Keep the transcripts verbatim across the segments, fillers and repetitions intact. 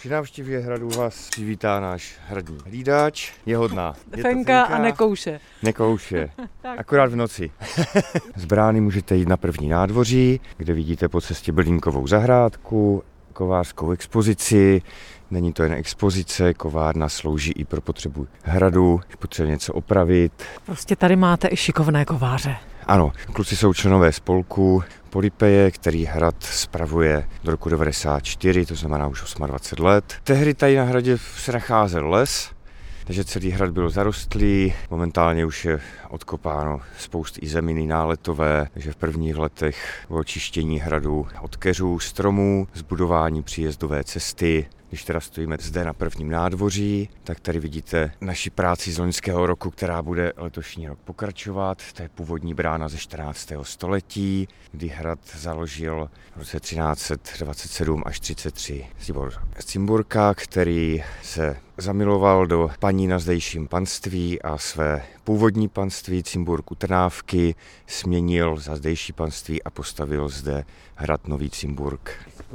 Při návštěvě hradu vás přivítá náš hradní hlídač. Je hodná. Je Fenka a nekouše. Nekouše. Akorát v noci. Z brány můžete jít na první nádvoří, kde vidíte po cestě Bylínkovou zahrádku, kovářskou expozici. Není to jen expozice, kovárna slouží i pro potřebu hradu, když potřebuje něco opravit. Prostě tady máte i šikovné kováře. Ano, kluci jsou členové spolku Polypeje, který hrad spravuje do roku devadesát čtyři, to znamená už dvacet osm let. Tehdy tady na hradě se nacházel les, takže celý hrad byl zarostlý, momentálně už je odkopáno spousty i zeminy náletové, takže v prvních letech bylo čištění hradu od keřů, stromů, zbudování příjezdové cesty. Když teda stojíme zde na prvním nádvoří, tak tady vidíte naši práci z loňského roku, která bude letošní rok pokračovat. To je původní brána ze čtrnáctého století, kdy hrad založil v roce třináct set dvacet sedm až třicet tři Tibor z Cimburka, který se zamiloval do paní na zdejším panství a své původní panství Cimburk u Trnávky směnil za zdejší panství a postavil zde hrad Nový Cimburk.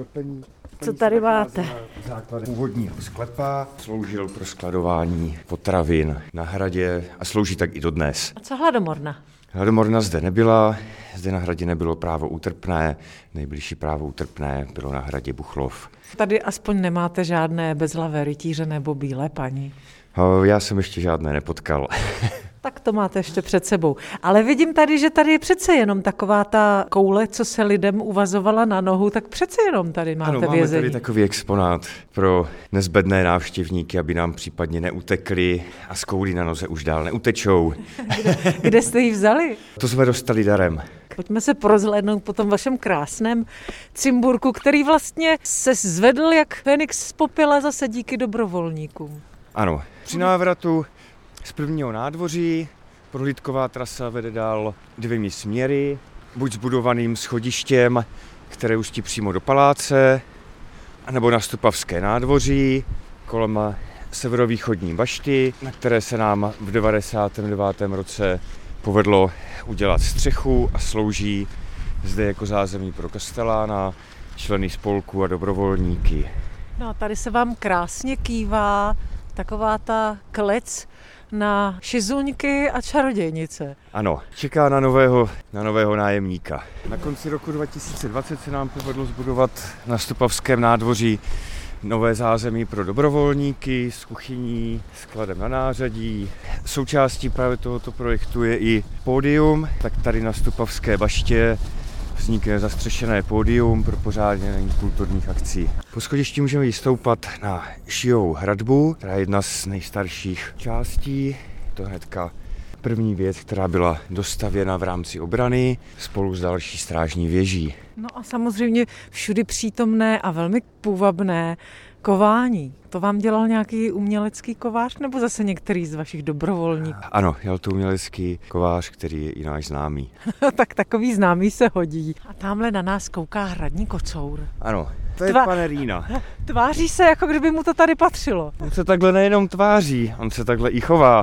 Co tady máte? Základ původního sklepa, sloužil pro skladování potravin na hradě a slouží tak i dodnes. A co hladomorna? Hladomorna zde nebyla, zde na hradě nebylo právo útrpné, nejbližší právo útrpné bylo na hradě Buchlov. Tady aspoň nemáte žádné bezhlavé rytíře nebo bílé paní? Já jsem ještě žádné nepotkal. Tak to máte ještě před sebou. Ale vidím tady, že tady je přece jenom taková ta koule, co se lidem uvazovala na nohu, tak přece jenom tady máte ano, máme vězení. tady takový exponát pro nezbedné návštěvníky, aby nám případně neutekli a z koulí na noze už dál neutečou. Kde, kde jste ji vzali? To jsme dostali darem. Pojďme se porozhlédnout po tom vašem krásném Cimburku, který vlastně se zvedl jak Fenix z popela zase díky dobrovolníkům. Ano, při návratu z prvního nádvoří prohlídková trasa vede dál dvěmi směry, buď zbudovaným schodištěm, které ústí přímo do paláce, anebo na Stupavské nádvoří kolem severovýchodní bašty, na které se nám v devadesátém devátém roce povedlo udělat střechu a slouží zde jako zázemí pro kastelána, členy spolku a dobrovolníky. No a tady se vám krásně kývá taková ta klec na šizuňky a čarodějnice. Ano, čeká na nového, na nového nájemníka. Na konci roku dva tisíce dvacet se nám povedlo zbudovat na Stupavském nádvoří nové zázemí pro dobrovolníky s kuchyní, skladem na nářadí. Součástí právě tohoto projektu je i pódium, tak tady na Stupavské baště vznikne zastřešené pódium pro pořádání kulturních akcí. Po schodišti můžeme jít stoupat na Šijovou hradbu, která je jedna z nejstarších částí. To hnedka první věc, která byla dostavěna v rámci obrany spolu s další strážní věží. No a samozřejmě všudy přítomné a velmi půvabné kování. To vám dělal nějaký umělecký kovář nebo zase některý z vašich dobrovolníků? Ano, dělal to umělecký kovář, který je i náš známý. Tak takový známý se hodí. A tamhle na nás kouká hradní kocour. Ano, to je Tva... panerína. Tváří se, jako kdyby mu to tady patřilo. On se takhle nejenom tváří, on se takhle i chová.